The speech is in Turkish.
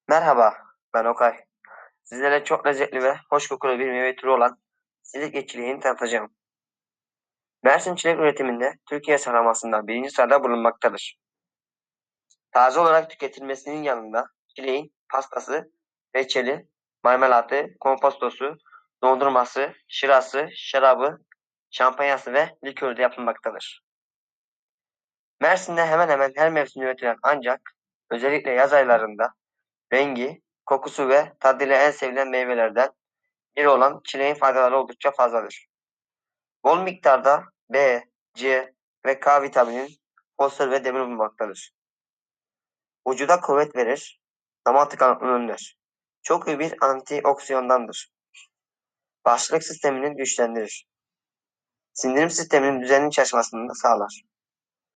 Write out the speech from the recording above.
Merhaba, ben Okay. Sizlere çok lezzetli ve hoş kokulu bir meyve türü olan Silifke çileğini tanıtacağım. Mersin çilek üretiminde Türkiye sıralamasında birinci sırada bulunmaktadır. Taze olarak tüketilmesinin yanında çileğin pastası, reçeli, marmelatı, kompostosu, dondurması, şırası, şarabı, şampanyası ve likörü de yapılmaktadır. Mersin'de hemen hemen her mevsim üretilen ancak özellikle yaz aylarında rengi, kokusu ve tadıyla en sevilen meyvelerden biri olan çileğin faydaları oldukça fazladır. Bol miktarda B, C ve K vitaminin, fosfor ve demir bulunmaktadır. Vücuda kuvvet verir, damar tıkanıklığını önler. Çok iyi bir antioksidandır. Bağışıklık sistemini güçlendirir. Sindirim sisteminin düzenli çalışmasını sağlar.